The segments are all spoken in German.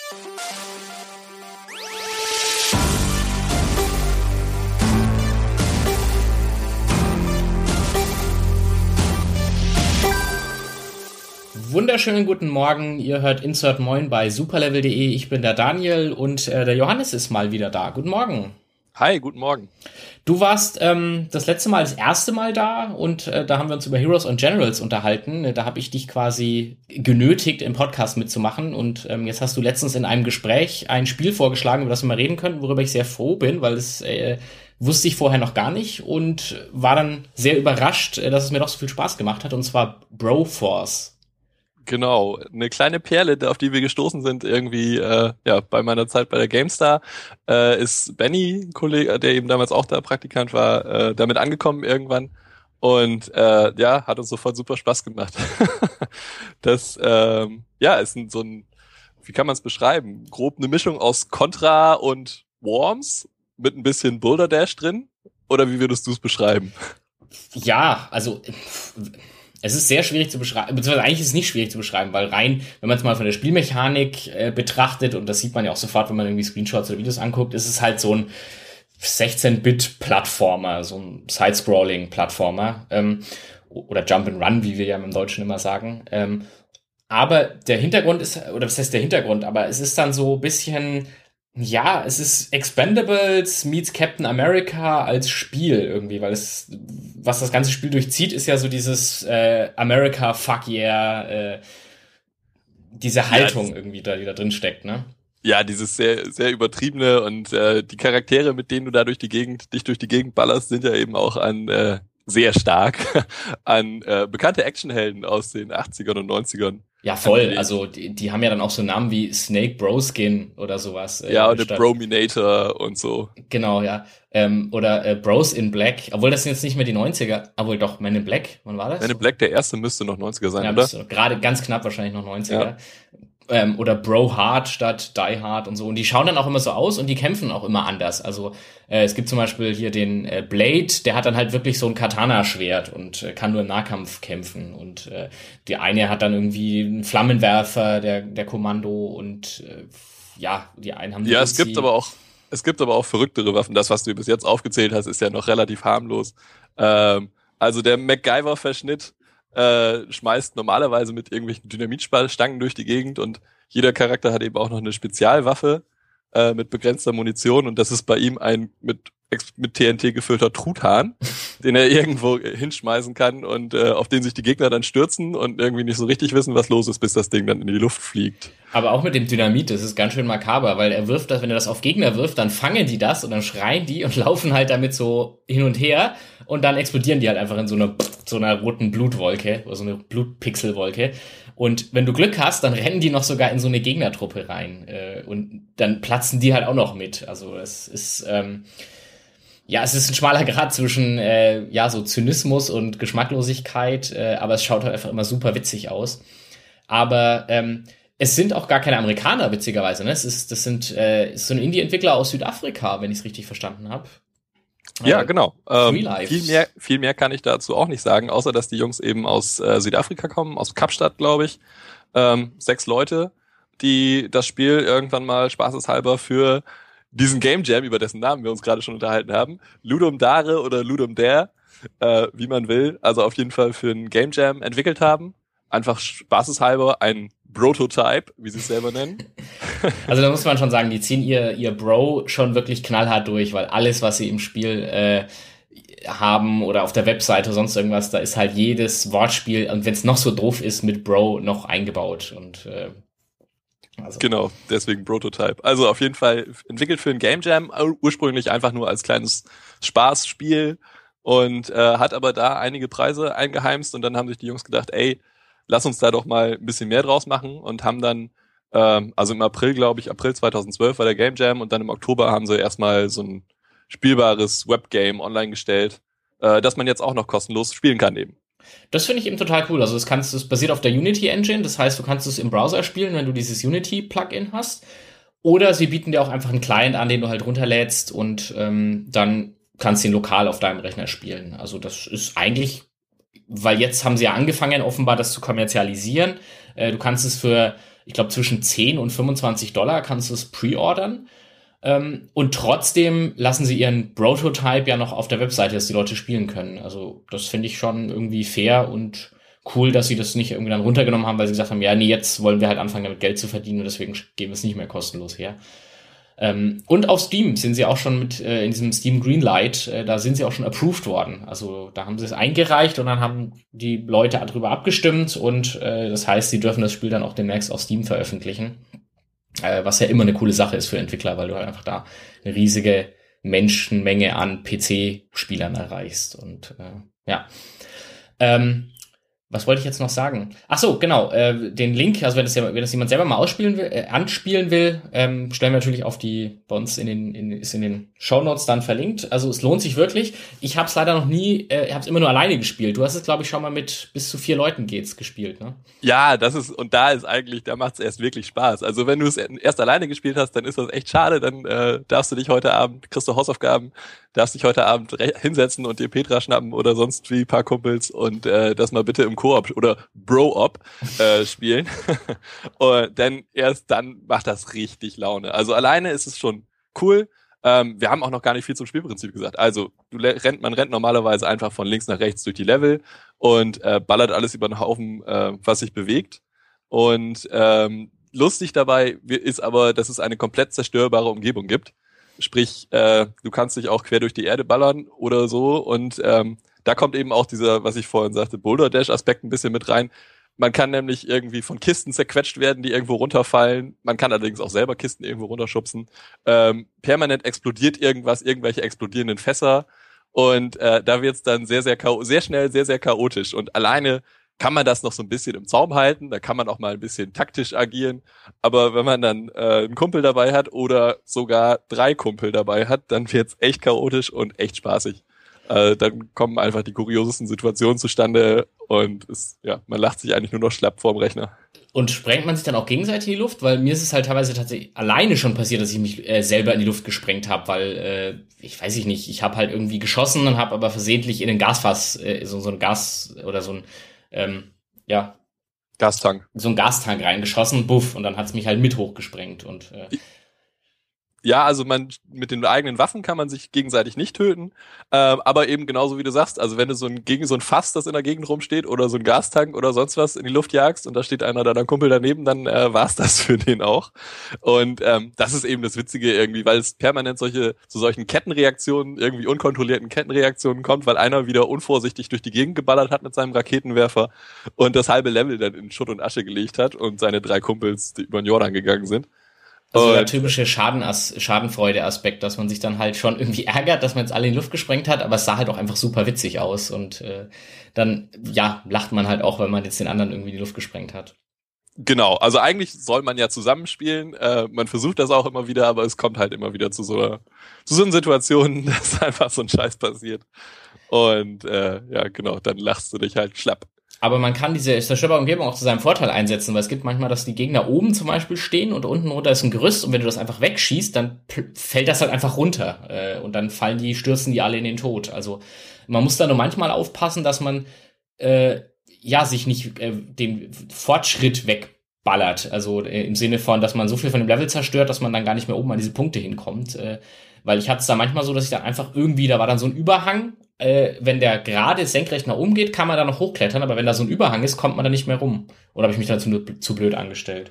Wunderschönen guten Morgen, ihr hört Insert Moin bei superlevel.de. Ich bin der Daniel und der Johannes ist mal wieder da. Guten Morgen. Hi, guten Morgen. Du warst das erste Mal da und da haben wir uns über Heroes und Generals unterhalten. Da habe ich dich quasi genötigt, im Podcast mitzumachen und jetzt hast du letztens in einem Gespräch ein Spiel vorgeschlagen, über das wir mal reden können, worüber ich sehr froh bin, weil es wusste ich vorher noch gar nicht und war dann sehr überrascht, dass es mir doch so viel Spaß gemacht hat, und zwar Broforce. Genau, eine kleine Perle, auf die wir gestoßen sind irgendwie bei meiner Zeit bei der GameStar, ist Benny, ein Kollege, der eben damals auch da Praktikant war, damit angekommen irgendwann und hat uns sofort super Spaß gemacht. Das ist so ein, wie kann man es beschreiben, grob eine Mischung aus Contra und Worms mit ein bisschen Boulder Dash drin, oder wie würdest du es beschreiben? Ja, also es ist sehr schwierig zu beschreiben, beziehungsweise eigentlich ist es nicht schwierig zu beschreiben, weil rein, wenn man es mal von der Spielmechanik betrachtet, und das sieht man ja auch sofort, wenn man irgendwie Screenshots oder Videos anguckt, ist es halt so ein 16-Bit-Plattformer, so ein Side-Scrolling-Plattformer, oder Jump-and-Run, wie wir ja im Deutschen immer sagen. Aber der Hintergrund ist, oder was heißt der Hintergrund, aber es ist dann so ein bisschen, ja, es ist Expendables meets Captain America als Spiel irgendwie, weil es, was das ganze Spiel durchzieht, ist ja so dieses America, fuck yeah, diese Haltung irgendwie da, die da drin steckt, ne? Ja, dieses sehr, sehr übertriebene und die Charaktere, mit denen du da dich durch die Gegend ballerst, sind ja eben auch sehr stark an bekannte Actionhelden aus den 80ern und 90ern. Ja, voll. Also die haben ja dann auch so Namen wie Snake Broskin oder sowas. Ja, oder Brominator und so. Genau, ja. Oder Bros in Black. Obwohl, das sind jetzt nicht mehr die 90er. Obwohl, doch, Men in Black. Wann war das? Men in Black, der erste, müsste noch 90er sein, ja, oder? Gerade ganz knapp wahrscheinlich noch 90er. Ja. Oder Bro Hard statt Die Hard und so. Und die schauen dann auch immer so aus und die kämpfen auch immer anders. Also es gibt zum Beispiel hier den Blade, der hat dann halt wirklich so ein Katana-Schwert und kann nur im Nahkampf kämpfen. Und die eine hat dann irgendwie einen Flammenwerfer, der Kommando, und die einen haben... Ja, es gibt aber auch verrücktere Waffen. Das, was du bis jetzt aufgezählt hast, ist ja noch relativ harmlos. Also der MacGyver-Verschnitt schmeißt normalerweise mit irgendwelchen Dynamitstangen durch die Gegend und jeder Charakter hat eben auch noch eine Spezialwaffe mit begrenzter Munition, und das ist bei ihm ein mit TNT gefüllter Truthahn, den er irgendwo hinschmeißen kann und auf den sich die Gegner dann stürzen und irgendwie nicht so richtig wissen, was los ist, bis das Ding dann in die Luft fliegt. Aber auch mit dem Dynamit, das ist ganz schön makaber, weil er wirft das, wenn er das auf Gegner wirft, dann fangen die das und dann schreien die und laufen halt damit so hin und her und dann explodieren die halt einfach in so einer roten Blutwolke oder so eine Blutpixelwolke. Und wenn du Glück hast, dann rennen die noch sogar in so eine Gegnertruppe rein und dann platzen die halt auch noch mit. Also es ist es ist ein schmaler Grat zwischen so Zynismus und Geschmacklosigkeit, aber es schaut halt einfach immer super witzig aus. Aber es sind auch gar keine Amerikaner, witzigerweise, ne? Das ist so ein Indie-Entwickler aus Südafrika, wenn ich es richtig verstanden habe. Ja, genau. Freelife. Viel mehr kann ich dazu auch nicht sagen, außer dass die Jungs eben aus Südafrika kommen, aus Kapstadt, glaube ich. 6 Leute, die das Spiel irgendwann mal spaßeshalber für diesen Game Jam, über dessen Namen wir uns gerade schon unterhalten haben, Ludum Dare oder Ludum Dare, wie man will, also auf jeden Fall für einen Game Jam entwickelt haben. Einfach spaßeshalber ein Prototype, wie sie es selber nennen. Also da muss man schon sagen, die ziehen ihr Bro schon wirklich knallhart durch, weil alles, was sie im Spiel haben oder auf der Webseite oder sonst irgendwas, da ist halt jedes Wortspiel, und wenn es noch so doof ist, mit Bro noch eingebaut. Und Genau, deswegen Prototype. Also auf jeden Fall entwickelt für ein Game Jam, ursprünglich einfach nur als kleines Spaßspiel, und hat aber da einige Preise eingeheimst, und dann haben sich die Jungs gedacht, ey, lass uns da doch mal ein bisschen mehr draus machen, und haben dann, also im April 2012 war der Game Jam, und dann im Oktober haben sie erstmal so ein spielbares Webgame online gestellt, das man jetzt auch noch kostenlos spielen kann eben. Das finde ich eben total cool. Also das basiert auf der Unity Engine, das heißt, du kannst es im Browser spielen, wenn du dieses Unity Plugin hast. Oder sie bieten dir auch einfach einen Client an, den du halt runterlädst, und dann kannst du ihn lokal auf deinem Rechner spielen. Also das ist eigentlich, weil jetzt haben sie ja angefangen, offenbar das zu kommerzialisieren. Du kannst es für ich glaube, zwischen 10 und $25 kannst du es pre-ordern. Und trotzdem lassen sie ihren Prototype ja noch auf der Webseite, dass die Leute spielen können. Also das finde ich schon irgendwie fair und cool, dass sie das nicht irgendwie dann runtergenommen haben, weil sie gesagt haben, ja, nee, jetzt wollen wir halt anfangen, damit Geld zu verdienen und deswegen geben wir es nicht mehr kostenlos her. Und auf Steam sind sie auch schon mit in diesem Steam Greenlight, da sind sie auch schon approved worden. Also da haben sie es eingereicht und dann haben die Leute darüber abgestimmt und das heißt, sie dürfen das Spiel dann auch demnächst auf Steam veröffentlichen. Was ja immer eine coole Sache ist für Entwickler, weil du halt einfach da eine riesige Menschenmenge an PC-Spielern erreichst. Und ja. Was wollte ich jetzt noch sagen? Ach so, genau, den Link, also wenn das jemand selber mal anspielen will, stellen wir natürlich bei uns ist in den Shownotes dann verlinkt. Also es lohnt sich wirklich. Ich habe es leider noch nie, habe es immer nur alleine gespielt. Du hast es, glaube ich, schon mal mit bis zu 4 Leuten gespielt, ne? Ja, da macht es erst wirklich Spaß. Also wenn du es erst alleine gespielt hast, dann ist das echt schade, dann kriegst du Hausaufgaben, darfst dich heute Abend hinsetzen und dir Petra schnappen oder sonst wie ein paar Kumpels und das mal bitte im Koop oder Bro-Op spielen. Und erst dann macht das richtig Laune. Also alleine ist es schon cool. Wir haben auch noch gar nicht viel zum Spielprinzip gesagt. Also man rennt normalerweise einfach von links nach rechts durch die Level und ballert alles über den Haufen, was sich bewegt. Und lustig dabei ist aber, dass es eine komplett zerstörbare Umgebung gibt. Sprich, du kannst dich auch quer durch die Erde ballern oder so. Und da kommt eben auch dieser, was ich vorhin sagte, Boulder-Dash-Aspekt ein bisschen mit rein. Man kann nämlich irgendwie von Kisten zerquetscht werden, die irgendwo runterfallen. Man kann allerdings auch selber Kisten irgendwo runterschubsen. Permanent explodiert irgendwelche explodierenden Fässer. Und da wird's dann sehr schnell sehr, sehr chaotisch. Und alleine kann man das noch so ein bisschen im Zaum halten. Da kann man auch mal ein bisschen taktisch agieren. Aber wenn man dann einen Kumpel dabei hat oder sogar 3 Kumpel dabei hat, dann wird's echt chaotisch und echt spaßig. Dann kommen einfach die kuriosesten Situationen zustande und man lacht sich eigentlich nur noch schlapp vorm Rechner. Und sprengt man sich dann auch gegenseitig in die Luft? Weil mir ist es halt teilweise tatsächlich alleine schon passiert, dass ich mich selber in die Luft gesprengt habe, weil ich weiß nicht, ich habe halt irgendwie geschossen und habe aber versehentlich in ein Gasfass, so ein Gas oder so ein Gastank. So ein Gastank reingeschossen, buff, und dann hat's mich halt mit hochgesprengt und Ja, also mit den eigenen Waffen kann man sich gegenseitig nicht töten, aber eben genauso wie du sagst, also wenn du gegen so ein Fass, das in der Gegend rumsteht oder so ein Gastank oder sonst was in die Luft jagst und da steht einer deiner Kumpel daneben, dann war's das für den auch. Und das ist eben das Witzige irgendwie, weil es permanent zu solchen Kettenreaktionen, irgendwie unkontrollierten Kettenreaktionen kommt, weil einer wieder unvorsichtig durch die Gegend geballert hat mit seinem Raketenwerfer und das halbe Level dann in Schutt und Asche gelegt hat und seine 3 Kumpels, die über den Jordan gegangen sind. Also der typische Schadenfreude-Aspekt, dass man sich dann halt schon irgendwie ärgert, dass man jetzt alle in die Luft gesprengt hat, aber es sah halt auch einfach super witzig aus und dann lacht man halt auch, wenn man jetzt den anderen irgendwie in die Luft gesprengt hat. Genau, also eigentlich soll man ja zusammenspielen, man versucht das auch immer wieder, aber es kommt halt immer wieder zu so einer Situation, dass einfach so ein Scheiß passiert und genau, dann lachst du dich halt schlapp. Aber man kann diese zerstörbare Umgebung auch zu seinem Vorteil einsetzen, weil es gibt manchmal, dass die Gegner oben zum Beispiel stehen und unten runter ist ein Gerüst und wenn du das einfach wegschießt, dann fällt das halt einfach runter und dann stürzen die alle in den Tod. Also man muss da nur manchmal aufpassen, dass man sich nicht den Fortschritt wegballert. Also im Sinne von, dass man so viel von dem Level zerstört, dass man dann gar nicht mehr oben an diese Punkte hinkommt. Weil ich hatte es da manchmal so, dass ich dann einfach da war dann so ein Überhang. Wenn der gerade senkrecht nach oben geht, kann man da noch hochklettern, aber wenn da so ein Überhang ist, kommt man da nicht mehr rum. Oder habe ich mich da zu blöd angestellt?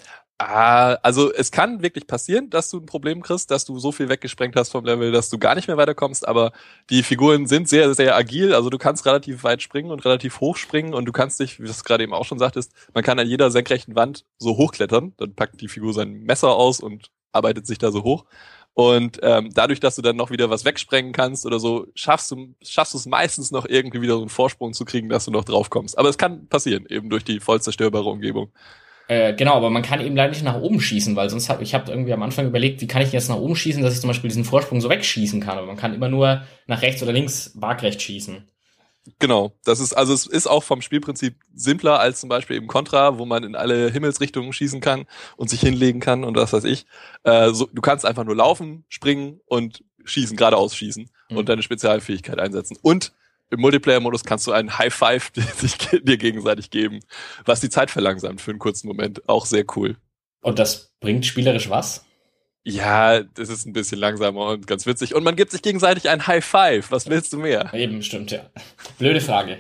Also es kann wirklich passieren, dass du ein Problem kriegst, dass du so viel weggesprengt hast vom Level, dass du gar nicht mehr weiterkommst, aber die Figuren sind sehr, sehr agil, also du kannst relativ weit springen und relativ hoch springen und du kannst dich, wie du es gerade eben auch schon sagtest, man kann an jeder senkrechten Wand so hochklettern, dann packt die Figur sein Messer aus und arbeitet sich da so hoch. Und dadurch, dass du dann noch wieder was wegsprengen kannst oder so, schaffst du es meistens noch irgendwie wieder so einen Vorsprung zu kriegen, dass du noch drauf kommst. Aber es kann passieren, eben durch die voll zerstörbare Umgebung. Genau, aber man kann eben leider nicht nach oben schießen, weil ich habe irgendwie am Anfang überlegt, wie kann ich jetzt nach oben schießen, dass ich zum Beispiel diesen Vorsprung so wegschießen kann. Aber man kann immer nur nach rechts oder links waagrecht schießen. Genau, es ist auch vom Spielprinzip simpler als zum Beispiel eben Contra, wo man in alle Himmelsrichtungen schießen kann und sich hinlegen kann und was weiß ich. Du kannst einfach nur laufen, springen und schießen, geradeaus schießen und deine Spezialfähigkeit einsetzen. Und im Multiplayer-Modus kannst du einen High Five dir gegenseitig geben, was die Zeit verlangsamt für einen kurzen Moment. Auch sehr cool. Und das bringt spielerisch was? Ja, das ist ein bisschen langsamer und ganz witzig. Und man gibt sich gegenseitig ein High Five. Was willst du mehr? Eben, stimmt, ja. Blöde Frage.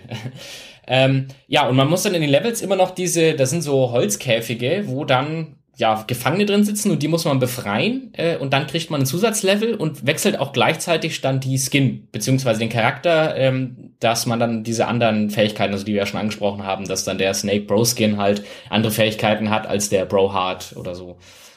Ja, und man muss dann in den Levels immer noch das sind so Holzkäfige, wo dann ja Gefangene drin sitzen und die muss man befreien und dann kriegt man ein Zusatzlevel und wechselt auch gleichzeitig dann die Skin, beziehungsweise den Charakter, dass man dann diese anderen Fähigkeiten, also die wir ja schon angesprochen haben, dass dann der Snake Bro Skin halt andere Fähigkeiten hat als der Bro Heart oder so.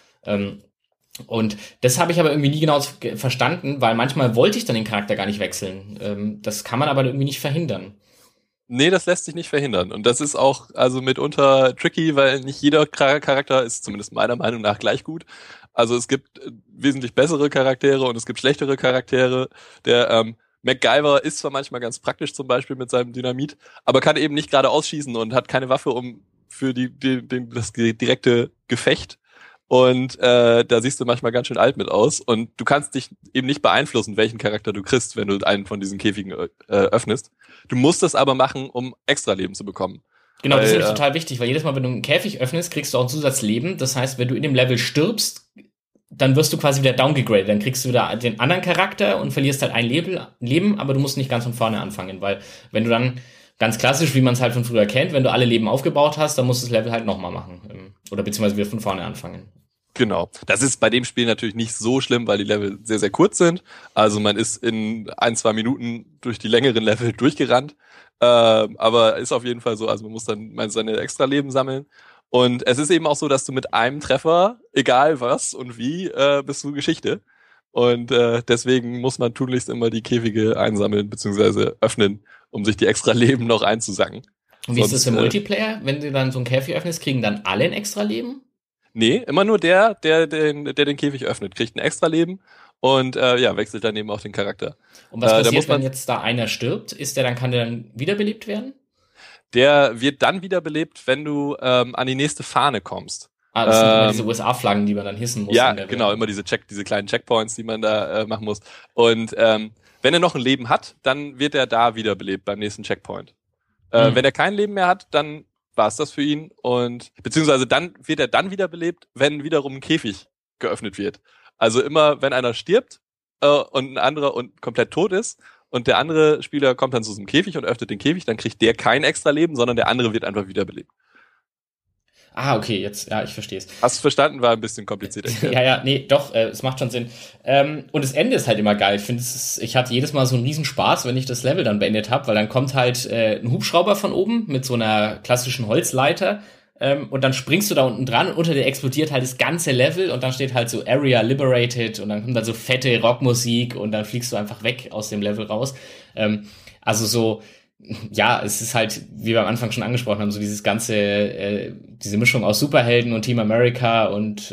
Und das habe ich aber irgendwie nie genau verstanden, weil manchmal wollte ich dann den Charakter gar nicht wechseln. Das kann man aber irgendwie nicht verhindern. Nee, das lässt sich nicht verhindern. Und das ist auch also mitunter tricky, weil nicht jeder Charakter ist zumindest meiner Meinung nach gleich gut. Also es gibt wesentlich bessere Charaktere und es gibt schlechtere Charaktere. Der MacGyver ist zwar manchmal ganz praktisch, zum Beispiel mit seinem Dynamit, aber kann eben nicht gerade ausschießen und hat keine Waffe für das direkte Gefecht. Und da siehst du manchmal ganz schön alt mit aus. Und du kannst dich eben nicht beeinflussen, welchen Charakter du kriegst, wenn du einen von diesen Käfigen öffnest. Du musst das aber machen, um Extra-Leben zu bekommen. Genau, das ist nämlich total wichtig, weil jedes Mal, wenn du einen Käfig öffnest, kriegst du auch ein Zusatzleben. Das heißt, wenn du in dem Level stirbst, dann wirst du quasi wieder downgegradet. Dann kriegst du wieder den anderen Charakter und verlierst halt ein Leben, aber du musst nicht ganz von vorne anfangen, weil wenn du dann ganz klassisch, wie man es halt von früher kennt, wenn du alle Leben aufgebaut hast, dann musst du das Level halt nochmal machen. Oder beziehungsweise wieder von vorne anfangen. Genau. Das ist bei dem Spiel natürlich nicht so schlimm, weil die Level sehr, sehr kurz sind. Also man ist in 1-2 Minuten durch die längeren Level durchgerannt. Aber ist auf jeden Fall so, also man muss dann seine extra Leben sammeln. Und es ist eben auch so, dass du mit einem Treffer, egal was und wie, bist du Geschichte. Und deswegen muss man tunlichst immer die Käfige einsammeln bzw. öffnen, um sich die extra Leben noch einzusacken. Und wie ist das im Multiplayer? Wenn du dann so einen Käfig öffnest, kriegen dann alle ein extra Leben? Nee, immer nur der den Käfig öffnet, kriegt ein extra Leben und wechselt dann eben auch den Charakter. Und was passiert, wenn jetzt da einer stirbt? Kann der dann wiederbelebt werden? Der wird dann wiederbelebt, wenn du an die nächste Fahne kommst. Das sind immer diese USA-Flaggen, die man dann hissen muss. Ja, genau, immer diese kleinen Checkpoints, die man da machen muss. Und wenn er noch ein Leben hat, dann wird er da wiederbelebt beim nächsten Checkpoint. Wenn er kein Leben mehr hat, dann war es das für ihn und beziehungsweise dann wird er dann wiederbelebt, wenn wiederum ein Käfig geöffnet wird. Also immer, wenn einer stirbt und ein anderer und komplett tot ist und der andere Spieler kommt dann zu diesem Käfig und öffnet den Käfig, dann kriegt der kein extra Leben, sondern der andere wird einfach wiederbelebt. Ah, okay, jetzt, ja, ich verstehe es. Hast du verstanden? War ein bisschen kompliziert erklärt. Ja, nee, doch, es macht schon Sinn. Und das Ende ist halt immer geil. Ich hatte jedes Mal so einen riesen Spaß, wenn ich das Level dann beendet habe, weil dann kommt halt ein Hubschrauber von oben mit so einer klassischen Holzleiter und dann springst du da unten dran und unter dir explodiert halt das ganze Level und dann steht halt so Area Liberated und dann kommt dann so fette Rockmusik und dann fliegst du einfach weg aus dem Level raus. Also so, ja, es ist halt, wie wir am Anfang schon angesprochen haben, so dieses ganze, diese Mischung aus Superhelden und Team America und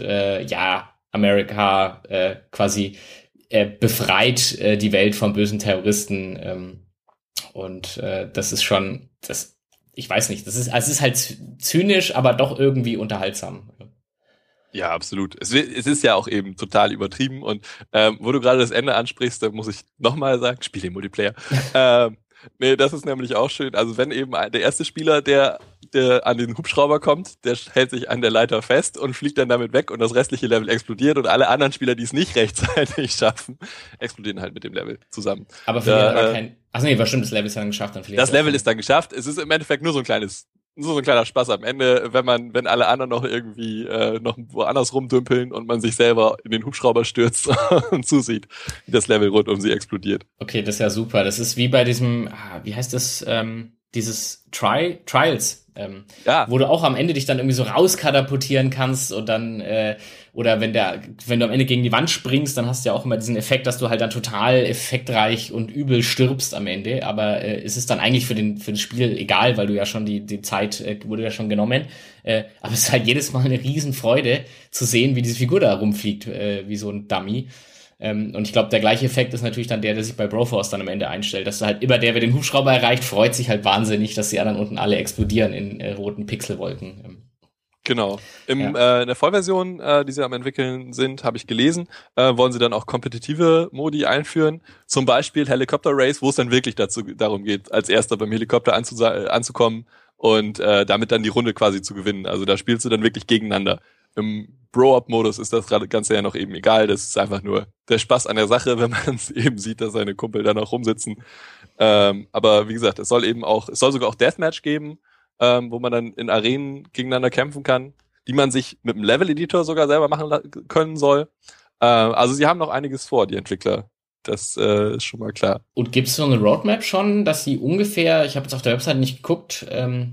America quasi befreit die Welt von bösen Terroristen und das ist schon, ich weiß nicht, es ist halt zynisch, aber doch irgendwie unterhaltsam. Ja, absolut. Es ist ja auch eben total übertrieben und wo du gerade das Ende ansprichst, da muss ich nochmal sagen, spiel den Multiplayer. Nee, das ist nämlich auch schön. Also wenn eben der erste Spieler, der an den Hubschrauber kommt, der hält sich an der Leiter fest und fliegt dann damit weg und das restliche Level explodiert und alle anderen Spieler, die es nicht rechtzeitig schaffen, explodieren halt mit dem Level zusammen. Aber verlieren aber kein... Achso, nee, war stimmt, das Level ist dann geschafft. Das Level ist dann geschafft. Es ist im Endeffekt nur so ein kleiner Spaß am Ende, wenn alle anderen noch irgendwie noch woanders rumdümpeln und man sich selber in den Hubschrauber stürzt und zusieht, wie das Level rund um sie explodiert. Okay, das ist ja super. Das ist wie bei diesem, wie heißt das, dieses Trials, wo du auch am Ende dich dann irgendwie so rauskatapultieren kannst und dann, oder wenn du am Ende gegen die Wand springst, dann hast du ja auch immer diesen Effekt, dass du halt dann total effektreich und übel stirbst am Ende, aber es ist dann eigentlich für das Spiel egal, weil du ja schon die Zeit wurde ja schon genommen, aber es ist halt jedes Mal eine Riesenfreude zu sehen, wie diese Figur da rumfliegt, wie so ein Dummy. Und ich glaube, der gleiche Effekt ist natürlich dann der sich bei Broforce dann am Ende einstellt, dass du halt immer wer den Hubschrauber erreicht, freut sich halt wahnsinnig, dass die anderen unten alle explodieren in roten Pixelwolken. Genau. Ja. In der Vollversion, die sie am entwickeln sind, habe ich gelesen, wollen sie dann auch kompetitive Modi einführen. Zum Beispiel Helicopter Race, wo es dann wirklich darum geht, als Erster beim Helikopter anzukommen und damit dann die Runde quasi zu gewinnen. Also da spielst du dann wirklich gegeneinander. Im Bro-Up-Modus ist das Ganze ja noch eben egal. Das ist einfach nur der Spaß an der Sache, wenn man es eben sieht, dass seine Kumpel da noch rumsitzen. Aber wie gesagt, es soll sogar auch Deathmatch geben, wo man dann in Arenen gegeneinander kämpfen kann, die man sich mit einem Level-Editor sogar selber machen können soll. Also sie haben noch einiges vor, die Entwickler. Das ist schon mal klar. Und gibt es so eine Roadmap schon, dass sie ungefähr, ich habe jetzt auf der Website nicht geguckt,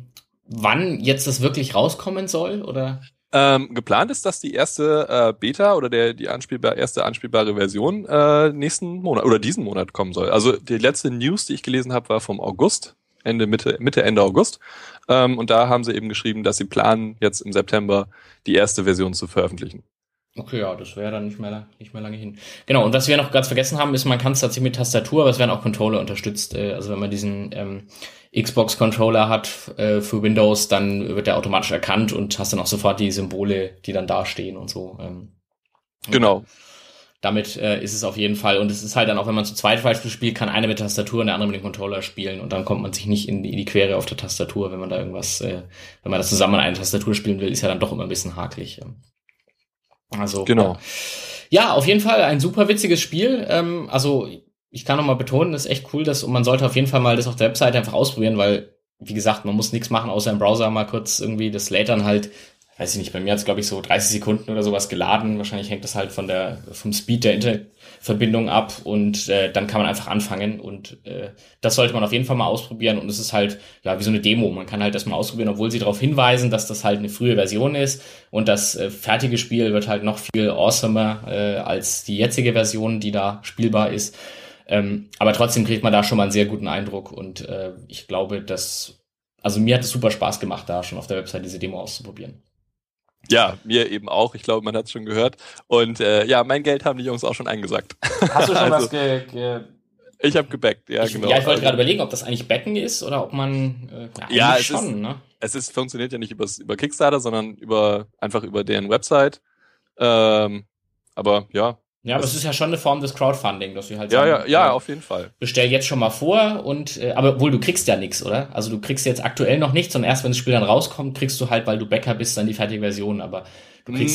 wann jetzt das wirklich rauskommen soll, oder? Geplant ist, dass die erste Beta oder die erste anspielbare Version nächsten Monat oder diesen Monat kommen soll. Also die letzte News, die ich gelesen habe, war vom August, Ende August. Und da haben sie eben geschrieben, dass sie planen, jetzt im September die erste Version zu veröffentlichen. Okay, ja, das wäre dann nicht mehr lange hin. Genau, und was wir noch ganz vergessen haben, ist, man kann es tatsächlich mit Tastatur, aber es werden auch Controller unterstützt. Also wenn man diesen Xbox-Controller hat für Windows, dann wird der automatisch erkannt und hast dann auch sofort die Symbole, die dann da stehen und so. Genau. Damit ist es auf jeden Fall, und es ist halt dann auch, wenn man zu zweit Beispiel spielt, kann einer mit der Tastatur und der andere mit dem Controller spielen und dann kommt man sich nicht in die Quere auf der Tastatur, wenn man da irgendwas, wenn man das zusammen an einer Tastatur spielen will, ist ja dann doch immer ein bisschen hakelig. Also genau. Ja, auf jeden Fall ein super witziges Spiel. Also ich kann nochmal betonen, das ist echt cool, und man sollte auf jeden Fall mal das auf der Webseite einfach ausprobieren, weil, wie gesagt, man muss nichts machen, außer im Browser mal kurz irgendwie, das lädt dann halt, weiß ich nicht, bei mir hat es, glaube ich, so 30 Sekunden oder sowas geladen. Wahrscheinlich hängt das halt vom Speed der Internetverbindung ab und dann kann man einfach anfangen und das sollte man auf jeden Fall mal ausprobieren und es ist halt, ja, wie so eine Demo. Man kann halt das mal ausprobieren, obwohl sie darauf hinweisen, dass das halt eine frühe Version ist und das fertige Spiel wird halt noch viel awesomer als die jetzige Version, die da spielbar ist. Aber trotzdem kriegt man da schon mal einen sehr guten Eindruck und ich glaube, also mir hat es super Spaß gemacht, da schon auf der Website diese Demo auszuprobieren. Ja, mir eben auch. Ich glaube, man hat es schon gehört. Und ja, mein Geld haben die Jungs auch schon eingesagt. Hast du schon was Ich habe gebackt, ja, genau. Ja, ich wollte gerade überlegen, ob das eigentlich Backen ist oder ob man ja, es schon, ist, ne? funktioniert ja nicht über Kickstarter, sondern einfach über deren Website. Aber ja. Ja, aber es ist ja schon eine Form des Crowdfunding, dass wir halt sagen, ja, auf jeden Fall. Bestell jetzt schon mal vor und aber wohl, du kriegst ja nichts, oder? Also du kriegst jetzt aktuell noch nichts und erst wenn das Spiel dann rauskommt, kriegst du halt, weil du Bäcker bist, dann die fertige Version, aber du kriegst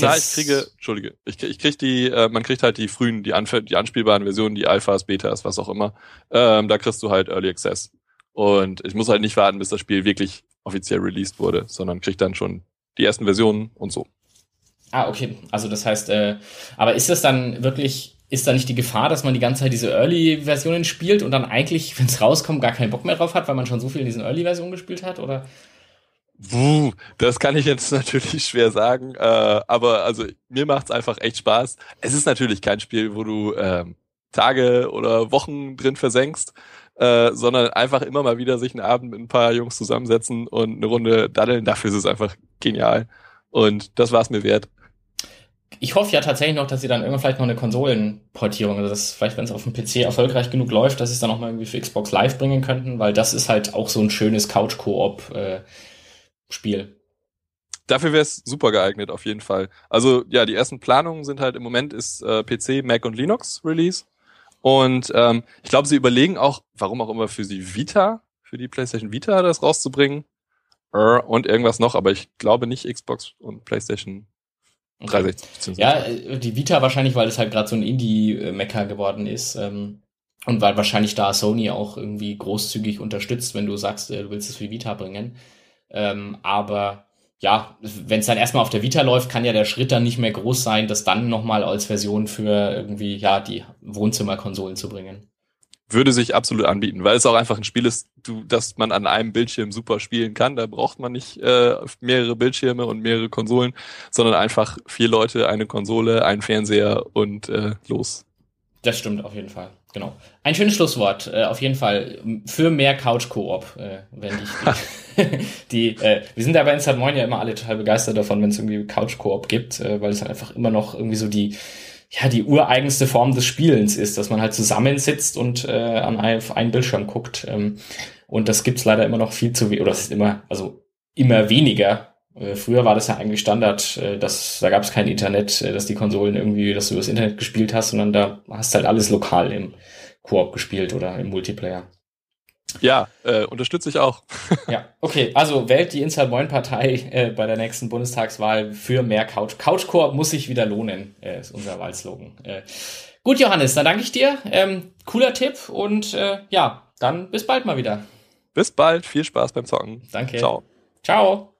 man kriegt halt die frühen, die anspielbaren Versionen, die Alphas, Betas, was auch immer. Da kriegst du halt Early Access. Und ich muss halt nicht warten, bis das Spiel wirklich offiziell released wurde, sondern krieg dann schon die ersten Versionen und so. Ah, okay. Also das heißt, aber ist da nicht die Gefahr, dass man die ganze Zeit diese Early-Versionen spielt und dann eigentlich, wenn es rauskommt, gar keinen Bock mehr drauf hat, weil man schon so viel in diesen Early-Versionen gespielt hat, oder? Das kann ich jetzt natürlich schwer sagen, aber also mir macht's einfach echt Spaß. Es ist natürlich kein Spiel, wo du Tage oder Wochen drin versenkst, sondern einfach immer mal wieder sich einen Abend mit ein paar Jungs zusammensetzen und eine Runde daddeln. Dafür ist es einfach genial. Und das war's mir wert. Ich hoffe ja tatsächlich noch, dass sie dann irgendwann vielleicht noch eine Konsolenportierung, also das vielleicht, wenn es auf dem PC erfolgreich genug läuft, dass sie es dann auch mal irgendwie für Xbox Live bringen könnten, weil das ist halt auch so ein schönes Couch-Koop-Spiel. Dafür wäre es super geeignet, auf jeden Fall. Also ja, die ersten Planungen sind halt im Moment ist PC, Mac und Linux Release. Und ich glaube, sie überlegen auch, warum auch immer, für die PlayStation Vita das rauszubringen. Und irgendwas noch, aber ich glaube nicht Xbox und PlayStation 360. Ja, die Vita wahrscheinlich, weil es halt gerade so ein Indie-Mecker geworden ist. Und weil wahrscheinlich da Sony auch irgendwie großzügig unterstützt, wenn du sagst, du willst es für die Vita bringen. Aber ja, wenn es dann erstmal auf der Vita läuft, kann ja der Schritt dann nicht mehr groß sein, das dann nochmal als Version für irgendwie, ja, die Wohnzimmerkonsolen zu bringen. Würde sich absolut anbieten, weil es auch einfach ein Spiel ist, das man an einem Bildschirm super spielen kann. Da braucht man nicht mehrere Bildschirme und mehrere Konsolen, sondern einfach 4 Leute, eine Konsole, ein Fernseher und los. Das stimmt auf jeden Fall, genau. Ein schönes Schlusswort, auf jeden Fall, für mehr Couch-Koop, wenn wir sind ja bei Inside Moin ja immer alle total begeistert davon, wenn es irgendwie Couch-Koop gibt, weil es halt einfach immer noch irgendwie so die ureigenste Form des Spielens ist, dass man halt zusammensitzt und an einen Bildschirm guckt. Und das gibt's leider immer noch viel zu wenig, oder das ist immer weniger Früher war das ja eigentlich Standard, da gab es kein Internet, dass die Konsolen irgendwie, dass du das Internet gespielt hast, sondern da hast halt alles lokal im Koop gespielt oder im Multiplayer. Ja, unterstütze ich auch. Ja, okay, also wählt die Inside Moin Partei bei der nächsten Bundestagswahl für mehr Couch. Couch-Koop muss sich wieder lohnen, ist unser Wahlslogan. Gut, Johannes, dann danke ich dir. Cooler Tipp und ja, dann bis bald mal wieder. Bis bald, viel Spaß beim Zocken. Danke. Ciao. Ciao.